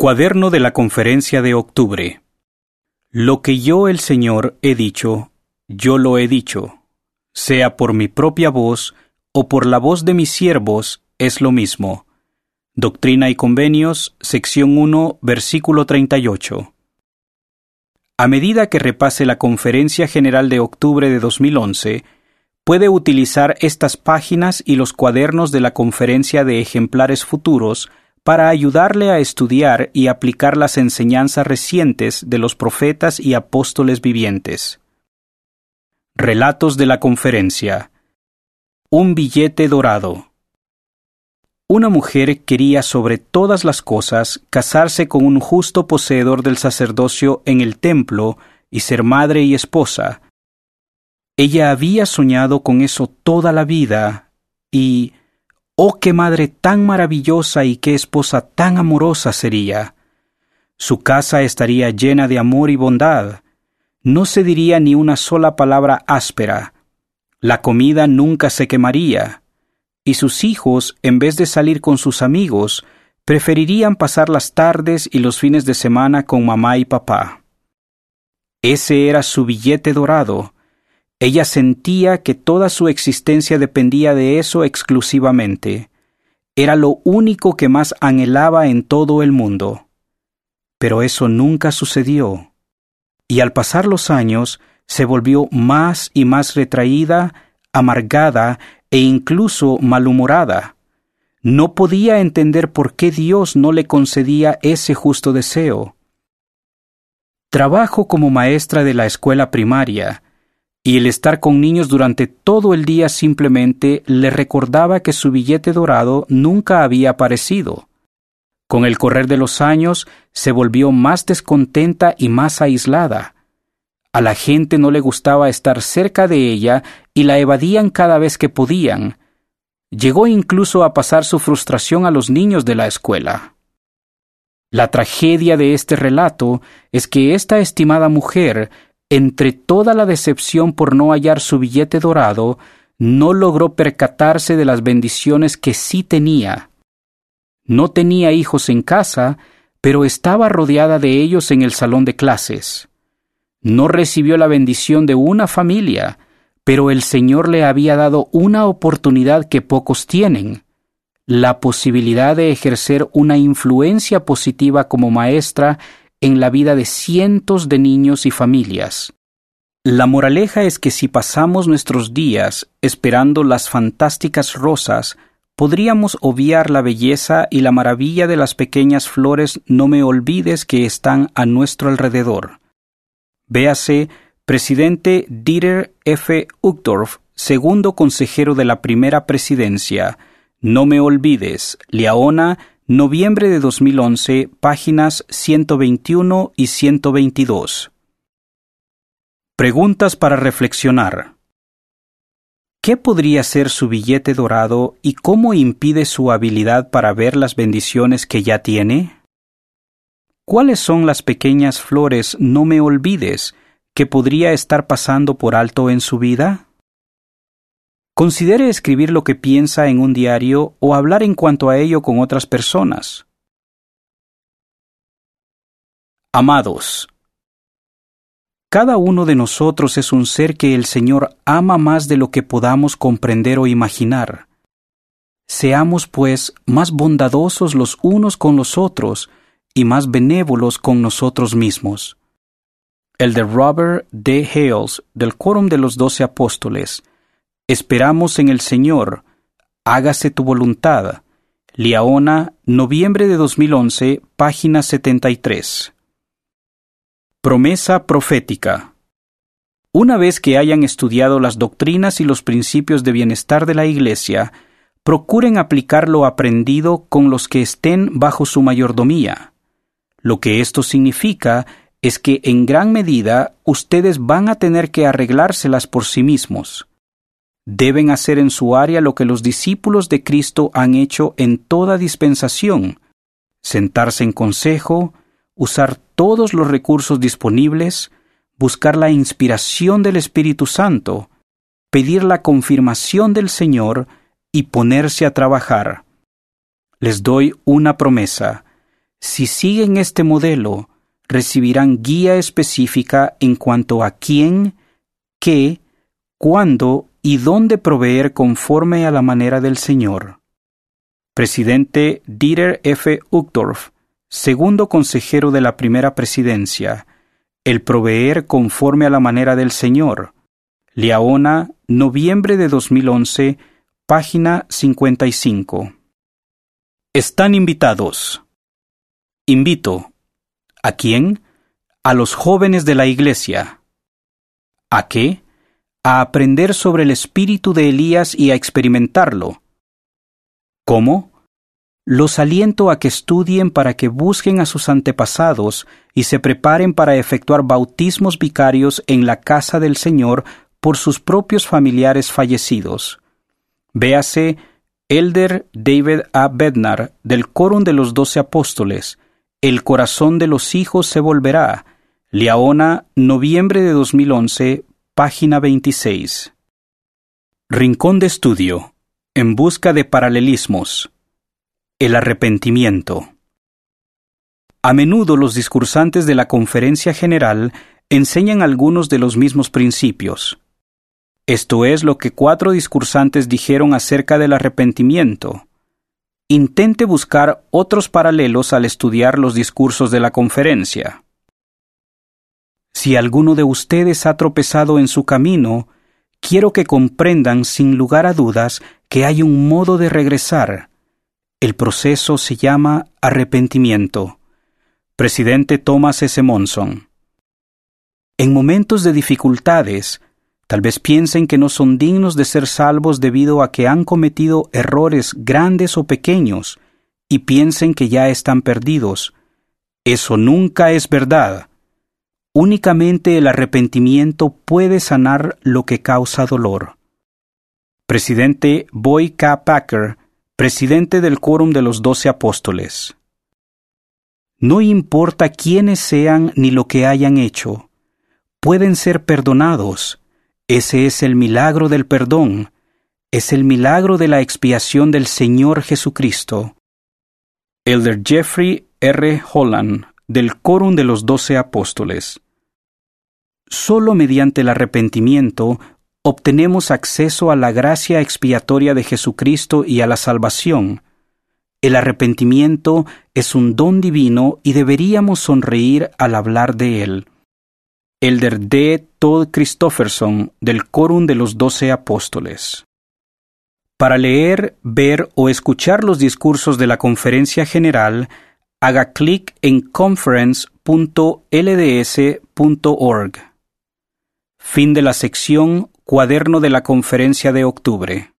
Cuaderno de la Conferencia de Octubre. Lo que yo, el Señor, he dicho, yo lo he dicho. Sea por mi propia voz o por la voz de mis siervos, es lo mismo. Doctrina y Convenios, sección 1, versículo 38. A medida que repase la Conferencia General de Octubre de 2011, puede utilizar estas páginas y los cuadernos de la Conferencia de Ejemplares Futuros para ayudarle a estudiar y aplicar las enseñanzas recientes de los profetas y apóstoles vivientes. Relatos de la Conferencia. Un billete dorado. Una mujer quería sobre todas las cosas casarse con un justo poseedor del sacerdocio en el templo y ser madre y esposa. Ella había soñado con eso toda la vida y ¡oh, qué madre tan maravillosa y qué esposa tan amorosa sería! Su casa estaría llena de amor y bondad. No se diría ni una sola palabra áspera. La comida nunca se quemaría. Y sus hijos, en vez de salir con sus amigos, preferirían pasar las tardes y los fines de semana con mamá y papá. Ese era su billete dorado. Ella sentía que toda su existencia dependía de eso exclusivamente. Era lo único que más anhelaba en todo el mundo. Pero eso nunca sucedió. Y al pasar los años, se volvió más y más retraída, amargada e incluso malhumorada. No podía entender por qué Dios no le concedía ese justo deseo. Trabajo como maestra de la escuela primaria, y el estar con niños durante todo el día simplemente le recordaba que su billete dorado nunca había aparecido. Con el correr de los años, se volvió más descontenta y más aislada. A la gente no le gustaba estar cerca de ella y la evadían cada vez que podían. Llegó incluso a pasar su frustración a los niños de la escuela. La tragedia de este relato es que esta estimada mujer, entre toda la decepción por no hallar su billete dorado, no logró percatarse de las bendiciones que sí tenía. No tenía hijos en casa, pero estaba rodeada de ellos en el salón de clases. No recibió la bendición de una familia, pero el Señor le había dado una oportunidad que pocos tienen: la posibilidad de ejercer una influencia positiva como maestra en la vida de cientos de niños y familias. La moraleja es que si pasamos nuestros días esperando las fantásticas rosas, podríamos obviar la belleza y la maravilla de las pequeñas flores no me olvides que están a nuestro alrededor. Véase Presidente Dieter F. Uchtdorf, segundo consejero de la primera presidencia. No me olvides, Liaona, noviembre de 2011, páginas 121 y 122. Preguntas para reflexionar. ¿Qué podría ser su billete dorado y cómo impide su habilidad para ver las bendiciones que ya tiene? ¿Cuáles son las pequeñas flores no me olvides que podría estar pasando por alto en su vida? Considere escribir lo que piensa en un diario o hablar en cuanto a ello con otras personas. Amados, cada uno de nosotros es un ser que el Señor ama más de lo que podamos comprender o imaginar. Seamos, pues, más bondadosos los unos con los otros y más benévolos con nosotros mismos. El de Robert D. Hales, del Quórum de los 12 Apóstoles. Esperamos en el Señor. Hágase tu voluntad. Liaona, noviembre de 2011, página 73. Promesa profética. Una vez que hayan estudiado las doctrinas y los principios de bienestar de la Iglesia, procuren aplicar lo aprendido con los que estén bajo su mayordomía. Lo que esto significa es que en gran medida ustedes van a tener que arreglárselas por sí mismos. Deben hacer en su área lo que los discípulos de Cristo han hecho en toda dispensación: sentarse en consejo, usar todos los recursos disponibles, buscar la inspiración del Espíritu Santo, pedir la confirmación del Señor y ponerse a trabajar. Les doy una promesa: Si siguen este modelo, recibirán guía específica en cuanto a quién, qué, cuándo y dónde proveer conforme a la manera del Señor. Presidente Dieter F. Uchtdorf, segundo consejero de la primera presidencia. El proveer conforme a la manera del Señor. Liaona, noviembre de 2011, página 55. Están invitados. Invito. ¿A quién? A los jóvenes de la iglesia. ¿A qué? A aprender sobre el espíritu de Elías y a experimentarlo. ¿Cómo? Los aliento a que estudien para que busquen a sus antepasados y se preparen para efectuar bautismos vicarios en la casa del Señor por sus propios familiares fallecidos. Véase Elder David A. Bednar, del Quórum de los 12 Apóstoles. El corazón de los hijos se volverá. Liaona, noviembre de 2011, página 26. Rincón de estudio. En busca de paralelismos. El arrepentimiento. A menudo los discursantes de la Conferencia General enseñan algunos de los mismos principios. Esto es lo que 4 discursantes dijeron acerca del arrepentimiento. Intente buscar otros paralelos al estudiar los discursos de la conferencia. Si alguno de ustedes ha tropezado en su camino, quiero que comprendan sin lugar a dudas que hay un modo de regresar. El proceso se llama arrepentimiento. Presidente Thomas S. Monson. En momentos de dificultades, tal vez piensen que no son dignos de ser salvos debido a que han cometido errores grandes o pequeños y piensen que ya están perdidos. Eso nunca es verdad. Únicamente el arrepentimiento puede sanar lo que causa dolor. Presidente Boy K. Packer, presidente del Quórum de los 12 Apóstoles. No importa quiénes sean ni lo que hayan hecho, pueden ser perdonados. Ese es el milagro del perdón. Es el milagro de la expiación del Señor Jesucristo. Elder Jeffrey R. Holland, del Quórum de los 12 Apóstoles. Solo mediante el arrepentimiento obtenemos acceso a la gracia expiatoria de Jesucristo y a la salvación. El arrepentimiento es un don divino y deberíamos sonreír al hablar de él. Elder D. Todd Christofferson, del Quórum de los 12 Apóstoles. Para leer, ver o escuchar los discursos de la Conferencia General, haga clic en conference.lds.org. Fin de la sección Cuaderno de la Conferencia de Octubre.